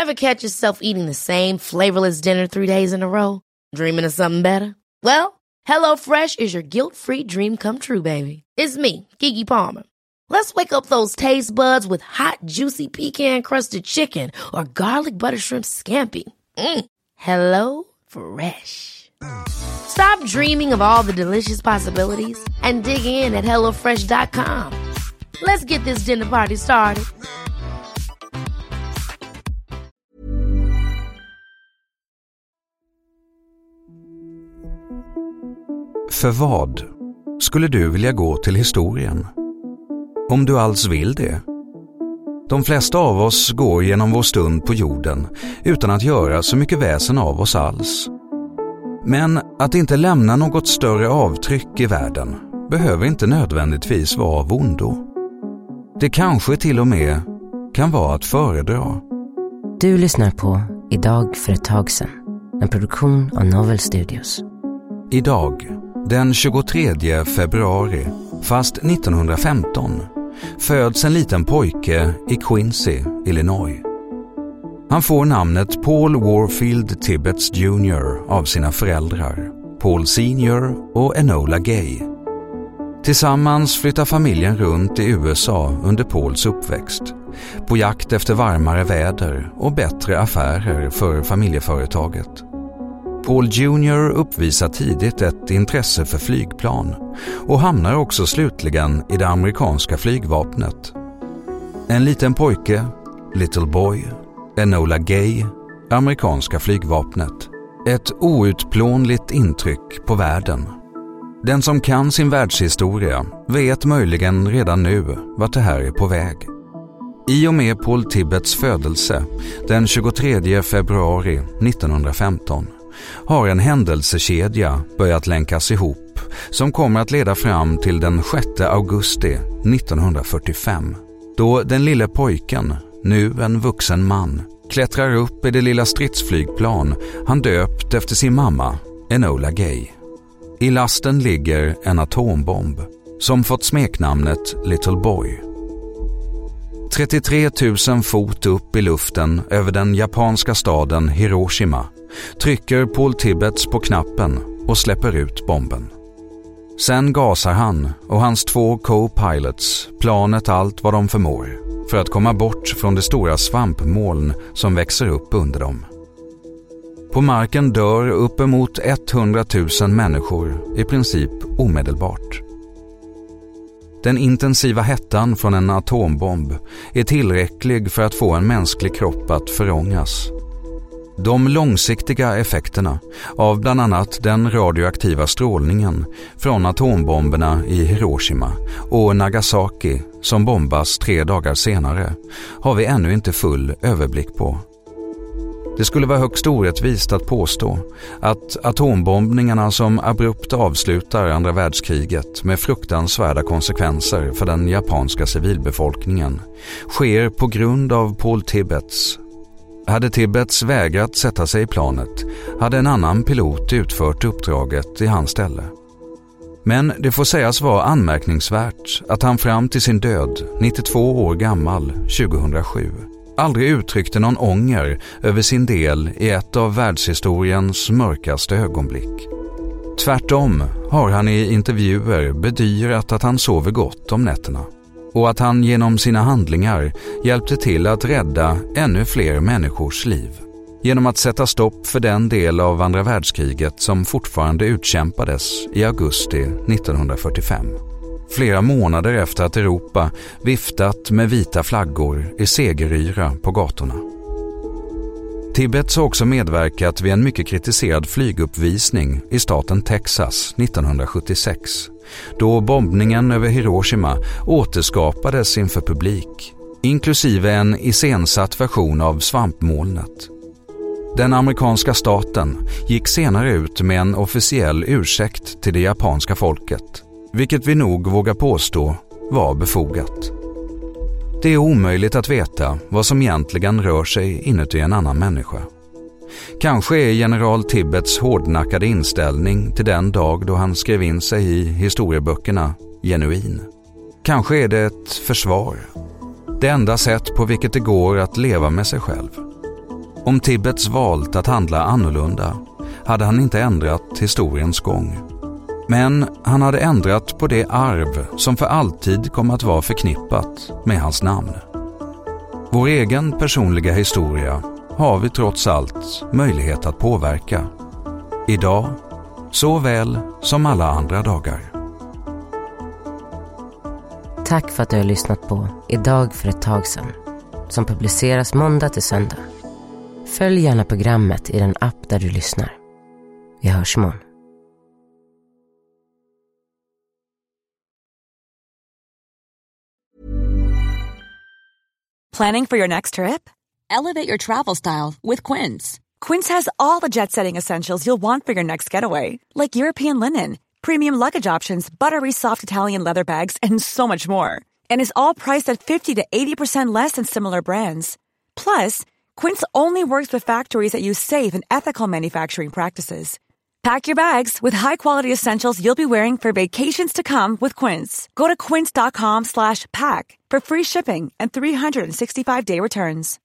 Ever catch yourself eating the same flavorless dinner 3 days in a row? Dreaming of something better? Well, HelloFresh is your guilt-free dream come true, baby. It's me, Keke Palmer. Let's wake up those taste buds with hot, juicy pecan-crusted chicken or garlic butter shrimp scampi. Hello Fresh. Stop dreaming of all the delicious possibilities and dig in at HelloFresh.com. Let's get this dinner party started. För vad skulle du vilja gå till historien? Om du alls vill det. De flesta av oss går genom vår stund på jorden utan att göra så mycket väsen av oss alls. Men att inte lämna något större avtryck i världen behöver inte nödvändigtvis vara av ondo. Det kanske till och med kan vara att föredra. Du lyssnar på Idag för ett tag sedan, en produktion av Novel Studios. Idag, den 23 februari, fast 1915, föds en liten pojke i Quincy, Illinois. Han får namnet Paul Warfield Tibbets Jr. av sina föräldrar, Paul Sr. och Enola Gay. Tillsammans flyttar familjen runt i USA under Pauls uppväxt, på jakt efter varmare väder och bättre affärer för familjeföretaget. Paul Jr. uppvisar tidigt ett intresse för flygplan och hamnar också slutligen i det amerikanska flygvapnet. En liten pojke, Little Boy, Enola Gay, amerikanska flygvapnet. Ett outplånligt intryck på världen. Den som kan sin världshistoria vet möjligen redan nu vart det här är på väg. I och med Paul Tibbets födelse den 23 februari 1915 har en händelsekedja börjat länkas ihop som kommer att leda fram till den 6 augusti 1945, då den lille pojken, nu en vuxen man, klättrar upp i det lilla stridsflygplan han döpt efter sin mamma, Enola Gay. I lasten ligger en atombomb som fått smeknamnet Little Boy. 33 000 fot upp i luften över den japanska staden Hiroshima trycker Paul Tibbets på knappen och släpper ut bomben. Sen gasar han och hans 2 co-pilots planet allt vad de förmår för att komma bort från det stora svampmoln som växer upp under dem. På marken dör uppemot 100 000 människor i princip omedelbart. Den intensiva hettan från en atombomb är tillräcklig för att få en mänsklig kropp att förångas. De långsiktiga effekterna av bland annat den radioaktiva strålningen från atombomberna i Hiroshima och Nagasaki som bombas 3 dagar senare har vi ännu inte full överblick på. Det skulle vara högst orättvist att påstå att atombombningarna som abrupt avslutar andra världskriget med fruktansvärda konsekvenser för den japanska civilbefolkningen sker på grund av Paul Tibbets. Hade Tibbets vägrat sätta sig i planet hade en annan pilot utfört uppdraget i hans ställe. Men det får sägas vara anmärkningsvärt att han fram till sin död, 92 år gammal, 2007, aldrig uttryckte någon ånger över sin del i ett av världshistoriens mörkaste ögonblick. Tvärtom har han i intervjuer bedyrat att han sover gott om nätterna och att han genom sina handlingar hjälpte till att rädda ännu fler människors liv genom att sätta stopp för den del av andra världskriget som fortfarande utkämpades i augusti 1945. Flera månader efter att Europa viftat med vita flaggor i segeryra på gatorna. Tibbets har också medverkat vid en mycket kritiserad flyguppvisning i staten Texas 1976, då bombningen över Hiroshima återskapades inför publik, inklusive en iscensatt version av svampmolnet. Den amerikanska staten gick senare ut med en officiell ursäkt till det japanska folket, vilket vi nog vågar påstå var befogat. Det är omöjligt att veta vad som egentligen rör sig inuti en annan människa. Kanske är general Tibbets hårdnackade inställning till den dag då han skrev in sig i historieböckerna genuin. Kanske är det ett försvar. Det enda sätt på vilket det går att leva med sig själv. Om Tibbets valt att handla annorlunda hade han inte ändrat historiens gång. Men han hade ändrat på det arv som för alltid kommer att vara förknippat med hans namn. Vår egen personliga historia har vi trots allt möjlighet att påverka. Idag, såväl som alla andra dagar. Tack för att du har lyssnat på Idag för ett tag sedan, som publiceras måndag till söndag. Följ gärna programmet i den app där du lyssnar. Vi hörs imorgon. Planning for your next trip? Elevate your travel style with Quince. Quince has all the jet-setting essentials you'll want for your next getaway, like European linen, premium luggage options, buttery soft Italian leather bags, and so much more. And is all priced at 50 to 80% less than similar brands. Plus, Quince only works with factories that use safe and ethical manufacturing practices. Pack your bags with high-quality essentials you'll be wearing for vacations to come with Quince. Go to quince.com/pack for free shipping and 365-day returns.